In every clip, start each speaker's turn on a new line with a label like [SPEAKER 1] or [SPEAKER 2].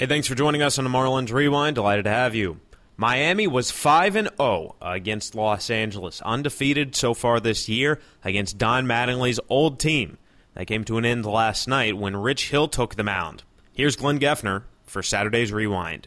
[SPEAKER 1] Hey, thanks for joining us on the Marlins Rewind. Delighted to have you. Miami was 5-0 against Los Angeles, undefeated so far this year against Don Mattingly's old team. That came to an end last night when Rich Hill took the mound. Here's Glenn Geffner for Saturday's Rewind.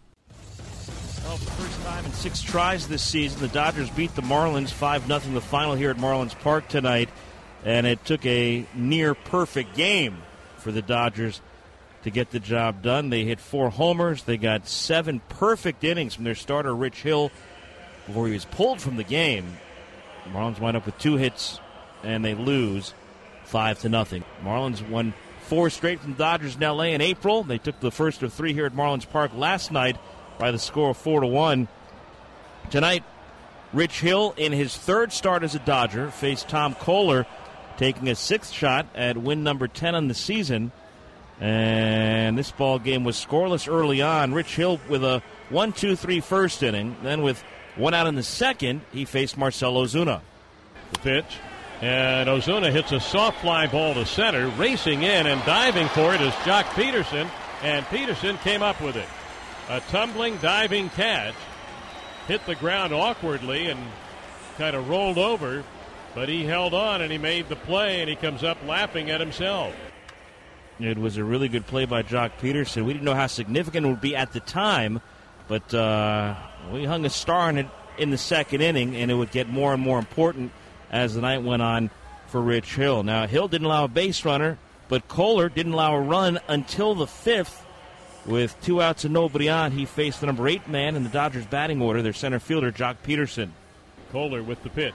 [SPEAKER 2] Well, for the first time in 6 tries this season, the Dodgers beat the Marlins 5-0 the final here at Marlins Park tonight, and it took a near-perfect game for the Dodgers to get the job done. They hit 4 homers. They got 7 perfect innings from their starter, Rich Hill, before he was pulled from the game. The Marlins wind up with 2 hits, and they lose 5-0. Marlins won 4 straight from the Dodgers in L.A. in April. They took the first of 3 here at Marlins Park last night by the score of 4-1. Tonight, Rich Hill, in his 3rd start as a Dodger, faced Tom Koehler, taking a 6th shot at win number 10 on the season. And this ball game was scoreless early on. Rich Hill with a 1-2-3 first inning. Then with 1 out in the second, he faced Marcell Ozuna.
[SPEAKER 3] The pitch. And Ozuna hits a soft fly ball to center. Racing in and diving for it is Jock Peterson. And Peterson came up with it. A tumbling, diving catch. Hit the ground awkwardly and kind of rolled over. But he held on and he made the play, and he comes up laughing at himself.
[SPEAKER 2] It was a really good play by Jock Peterson. We didn't know how significant it would be at the time, but we hung a star on it in the second inning, and it would get more and more important as the night went on for Rich Hill. Now, Hill didn't allow a base runner, but Koehler didn't allow a run until the 5th. With 2 outs and nobody on, he faced the number 8 man in the Dodgers batting order, their center fielder, Jock Peterson.
[SPEAKER 3] Koehler with the pitch.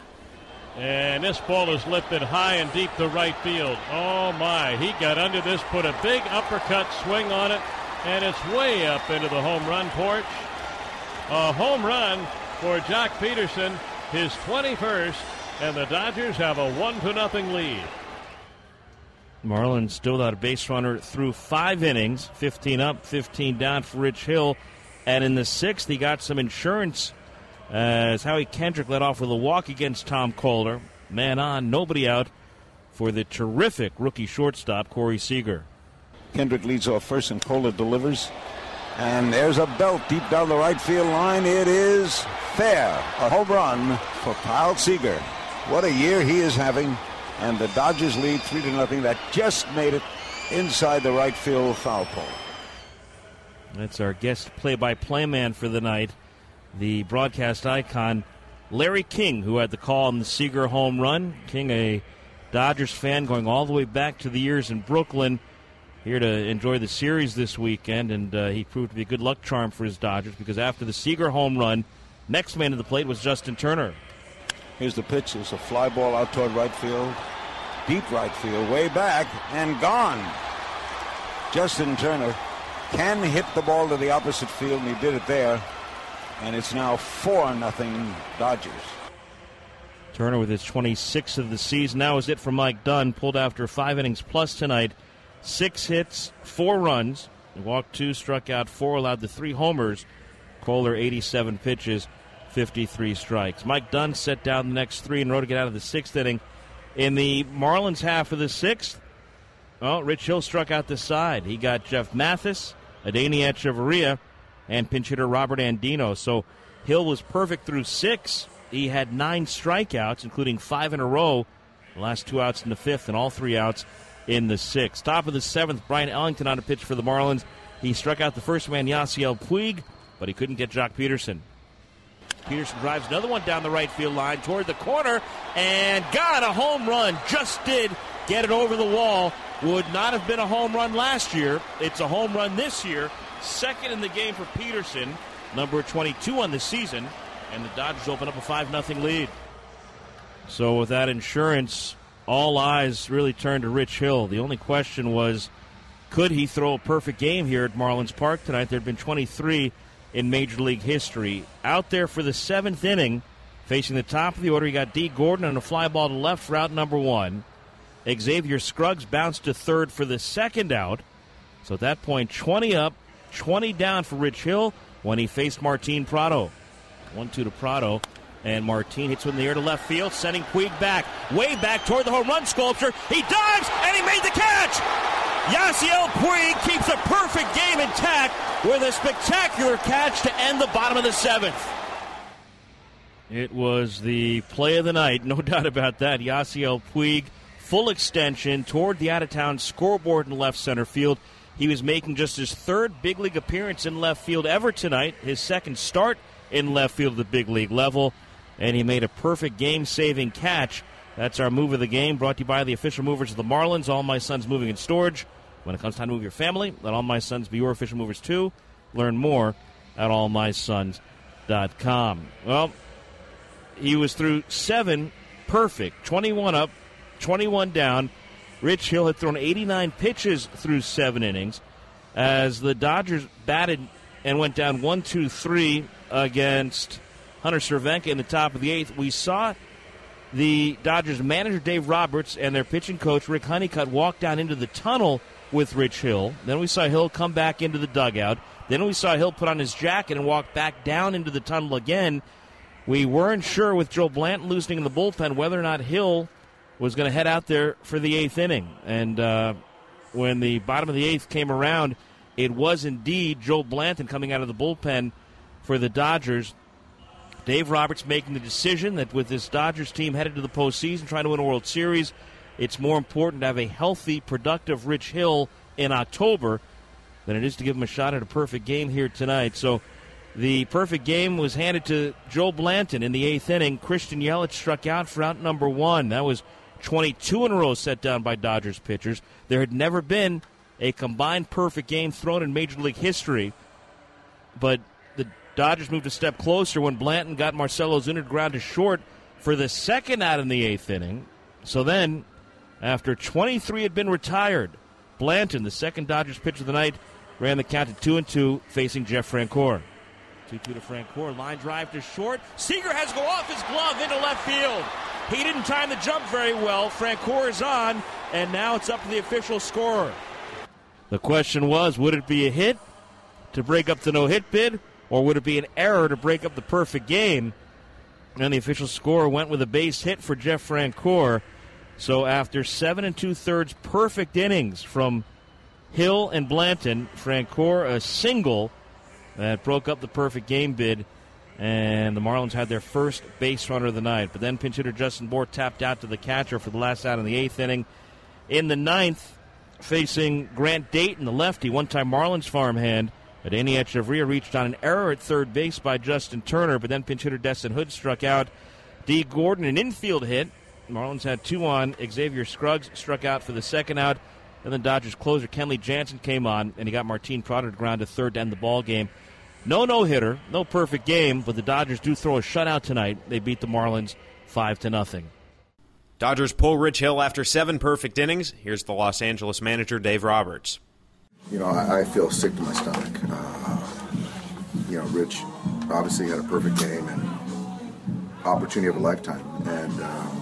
[SPEAKER 3] And this ball is lifted high and deep to right field. Oh, my. He got under this, put a big uppercut swing on it, and it's way up into the home run porch. A home run for Jock Peterson, his 21st, and the Dodgers have a 1-0 lead.
[SPEAKER 2] Marlins still without a base runner through 5 innings, 15 up, 15 down for Rich Hill. And in the 6th, he got some insurance as Howie Kendrick led off with a walk against Tom Koehler. Man on, nobody out for the terrific rookie shortstop, Corey Seager.
[SPEAKER 4] Kendrick leads off first and Koehler delivers. And there's a belt deep down the right field line. It is fair. A home run for Kyle Seager. What a year he is having. And the Dodgers lead 3-0. That just made it inside the right field foul pole.
[SPEAKER 2] That's our guest play-by-play man for the night, the broadcast icon, Larry King, who had the call on the Seager home run. King, a Dodgers fan going all the way back to the years in Brooklyn, here to enjoy the series this weekend, and he proved to be a good luck charm for his Dodgers because after the Seager home run, next man to the plate was Justin Turner.
[SPEAKER 4] Here's the pitch. It's a fly ball out toward right field. Deep right field, way back, and gone. Justin Turner can hit the ball to the opposite field, and he did it there. And it's now 4-0 Dodgers.
[SPEAKER 2] Turner with his 26th of the season. That was it for Mike Dunn. Pulled after 5 innings plus tonight. 6 hits, 4 runs. He walked 2, struck out 4, allowed the 3 homers. Koehler, 87 pitches, 53 strikes. Mike Dunn set down the next 3 in a row to get out of the 6th inning. In the Marlins half of the 6th, well, Rich Hill struck out the side. He got Jeff Mathis, Adeiny Echeverria, and pinch hitter Robert Andino. So Hill was perfect through 6. He had 9 strikeouts, including 5 in a row. The last 2 outs in the 5th and all 3 outs in the 6th. Top of the 7th, Brian Ellington on a pitch for the Marlins. He struck out the first man, Yasiel Puig, but he couldn't get Jock Peterson. Peterson drives another one down the right field line toward the corner and got a home run. Just did get it over the wall. Would not have been a home run last year. It's a home run this year. Second in the game for Peterson, number 22 on the season, and the Dodgers open up a 5-0 lead. So with that insurance, all eyes really turned to Rich Hill. The only question was, could he throw a perfect game here at Marlins Park tonight? There had been 23 in Major League history. Out there for the 7th inning, facing the top of the order, you got D. Gordon on a fly ball to left for out number 1. Xavier Scruggs bounced to third for the 2nd out. So at that point, 20 up, 20 down for Rich Hill when he faced Martin Prado. 1-2 to Prado, and Martin hits one in the air to left field, sending Puig back, way back toward the home run sculpture. He dives, and he made the catch! Yasiel Puig keeps a perfect game intact with a spectacular catch to end the bottom of the 7th. It was the play of the night, no doubt about that. Yasiel Puig, full extension toward the out-of-town scoreboard in left center field. He was making just his 3rd big league appearance in left field ever tonight, his 2nd start in left field at the big league level, and he made a perfect game-saving catch. That's our move of the game, brought to you by the official movers of the Marlins, All My Sons Moving and Storage. When it comes time to move your family, let All My Sons be your official movers too. Learn more at allmysons.com. Well, he was through 7 perfect, 21 up, 21 down. Rich Hill had thrown 89 pitches through 7 innings as the Dodgers batted and went down 1-2-3 against Hunter Cervenka in the top of the 8th. We saw the Dodgers manager Dave Roberts and their pitching coach Rick Honeycutt walk down into the tunnel with Rich Hill. Then we saw Hill come back into the dugout. Then we saw Hill put on his jacket and walk back down into the tunnel again. We weren't sure with Joe Blanton loosening in the bullpen whether or not Hill was going to head out there for the 8th inning. And when the bottom of the 8th came around, it was indeed Joe Blanton coming out of the bullpen for the Dodgers. Dave Roberts making the decision that with this Dodgers team headed to the postseason, trying to win a World Series, it's more important to have a healthy, productive Rich Hill in October than it is to give him a shot at a perfect game here tonight. So the perfect game was handed to Joe Blanton in the 8th inning. Christian Yelich struck out for out number 1. That was 22 in a row set down by Dodgers pitchers. There had never been a combined perfect game thrown in Major League history, but the Dodgers moved a step closer when Blanton got Marcell Ozuna ground to short for the 2nd out in the 8th inning. So then, after 23 had been retired, Blanton, the 2nd Dodgers pitcher of the night, ran the count to 2-2 facing Jeff Francoeur. 2-2 to Francoeur. Line drive to short. Seager has to go off his glove into left field. He didn't time the jump very well. Francoeur is on, and now it's up to the official scorer. The question was, would it be a hit to break up the no-hit bid, or would it be an error to break up the perfect game? And the official scorer went with a base hit for Jeff Francoeur. So after 7 2/3 perfect innings from Hill and Blanton, Francoeur a single that broke up the perfect game bid, and the Marlins had their first base runner of the night. But then pinch hitter Justin Bour tapped out to the catcher for the last out in the 8th inning. In the 9th, facing Grant Dayton, the lefty, one-time Marlins farmhand, Adeiny Echeverria reached on an error at 3rd base by Justin Turner, but then pinch hitter Destin Hood struck out. D. Gordon, an infield hit. Marlins had 2 on. Xavier Scruggs struck out for the 2nd out. And then Dodgers closer Kenley Jansen came on, and he got Martin Trotter to ground to 3rd to end the ball game. No-hitter, no perfect game, but the Dodgers do throw a shutout tonight. They beat the Marlins 5-0.
[SPEAKER 1] Dodgers pull Rich Hill after 7 perfect innings. Here's the Los Angeles manager, Dave Roberts.
[SPEAKER 5] You know, I feel sick to my stomach. Rich obviously had a perfect game and opportunity of a lifetime. And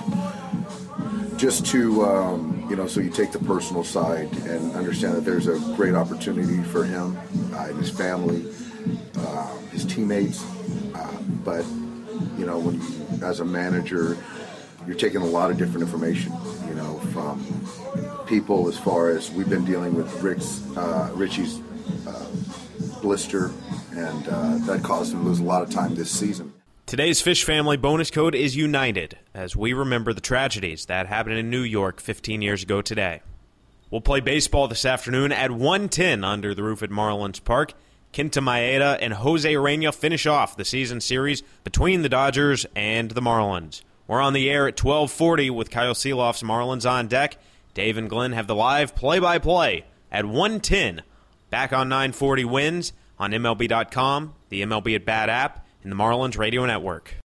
[SPEAKER 5] just to, so you take the personal side and understand that there's a great opportunity for him and his family, his teammates. But, when you, as a manager, you're taking a lot of different information, from people as far as we've been dealing with Richie's blister, and that caused him to lose a lot of time this season.
[SPEAKER 1] Today's Fish Family bonus code is United, as we remember the tragedies that happened in New York 15 years ago today. We'll play baseball this afternoon at 1:10 under the roof at Marlins Park. Kenta Maeda and Jose Urena finish off the season series between the Dodgers and the Marlins. We're on the air at 12:40 with Kyle Seeloff's Marlins on deck. Dave and Glenn have the live play-by-play at 1:10. Back on 940 Wins on MLB.com, the MLB at Bat app, and the Marlins Radio Network.